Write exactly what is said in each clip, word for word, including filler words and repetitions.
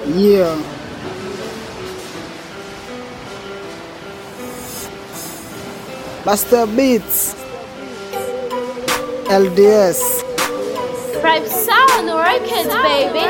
Yeah. Buster Beats. L D S. Prime Sound Records, baby.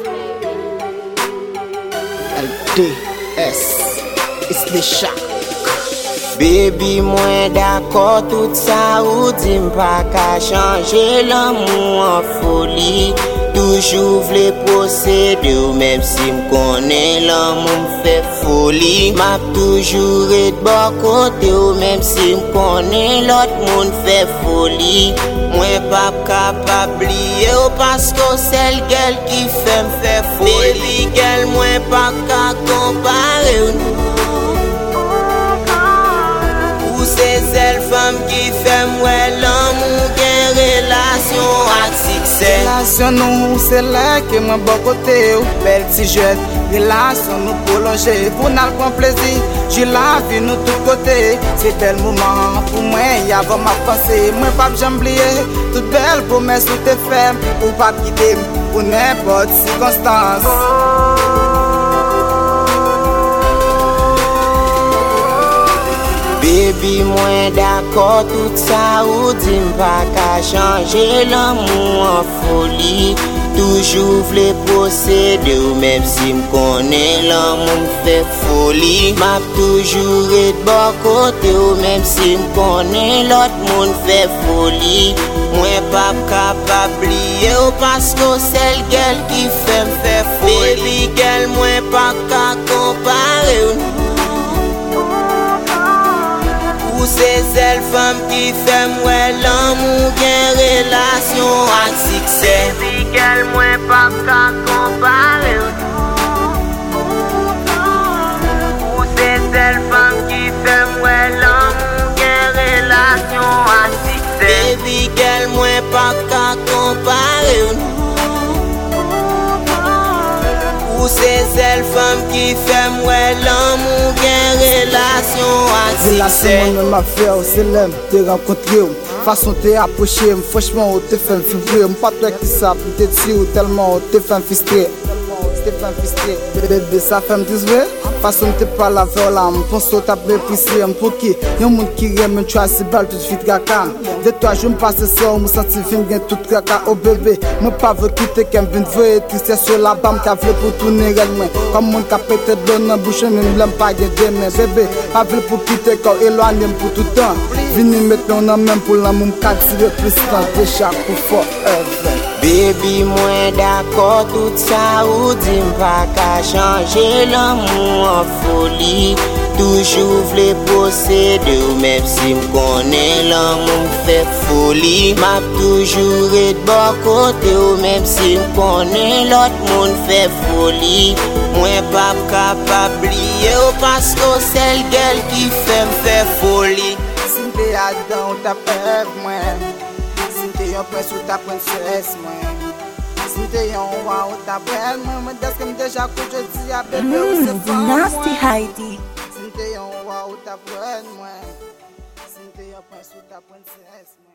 L D S. It's the shock. Baby, mwen d'akor tout sa ou di m'pa ka chanje l'amour en folie. Toujou vle posede ou même si m'konnen l'amour m'fè folie. M'ap toujou et bo kote ou même si m'konnen l'autre moun fè folie. Mwen pap kapab liye ou pasko sel gel ki fè m'fè folie. Baby gel mwen pa ka kompare ou nou. C'est celle femme qui fait moi l'amour gen relation ak succès. Relation nous c'est là que moi bon côté ou belle si jeune. Relation nous prolonger pour nous prendre plaisir. Je la vie nous tout côté. C'est bel moment pour moi y a ma pensée. Moi pas jamais oublier toute belle promesse ou te ferme ou pas quitter pour n'importe circonstance. Baby, mwen d'akor tout sa ou di m'pa ka chanje l'amour en folie. Toujou vle posede ou même si m'konnen l'amour m'fè folie. M'ap toujou et bo kote ou même si m'konnen l'autre moun fè folie. Mwen pap kapab liye ou pasko sel gel ki fè m'fè folie. Baby gel mwen pa ka kompare ou nou. C'est celle femme qui fait moi l'amour gen relation ak succès. Baby girl moi pas ka compare ou c'est celle femme qui fait moi l'amour gen relation ak succès. Baby girl moi pas ka compare ou c'est celle femme qui fait moi l'amour gen relation ak succès. Relation m'a fait c'est l'aime te rencontrer. Façon te approcher, franchement te fait vibrer. Pas toi qui ça te dire tellement te fait frustrer. Te fait frustrer. Bébé ça fait me dire façon te parler avec l'âme. Pense que t'as précisé pour qui y'a un monde qui aime tu as si belle tout de suite caca. De toi je me passe ça, me senti film gain tout caca au bébé. Me pas veut quitter qu'un vient vrai tristesse sur la bam qu'a veut pour tourner réellement. Comme mon capé te donne un bouche même l'aime pas guider mais bébé pas veut pour quitter quand éloigné pour tout temps. Vini maintenant on même pour l'amour m'cattirer plus quand déjà pour forever. Baby, mwen d'akor tout sa ou di m'pa ka chanje l'amour en folie. Toujou vle posede ou même si m'konnen l'amour m'fè folie. M'ap toujou et bo kote ou même si m'konnen l'autre moun fè folie. Mwen pap kapab liye ou pasko sel gel ki fè m'fè folie. Si m'te adan ou ta pèv mwen. Si m'te yon prince ou ta princesse mwen. Si m'te yon roi ou ta belle mwen. Mwen deske m'deja kou je di a bébé ou se femme mwen. Nasty Heidi. Si m'te yon roi ou ta belle mwen. Si m'te yon prince ou ta princesse mwen.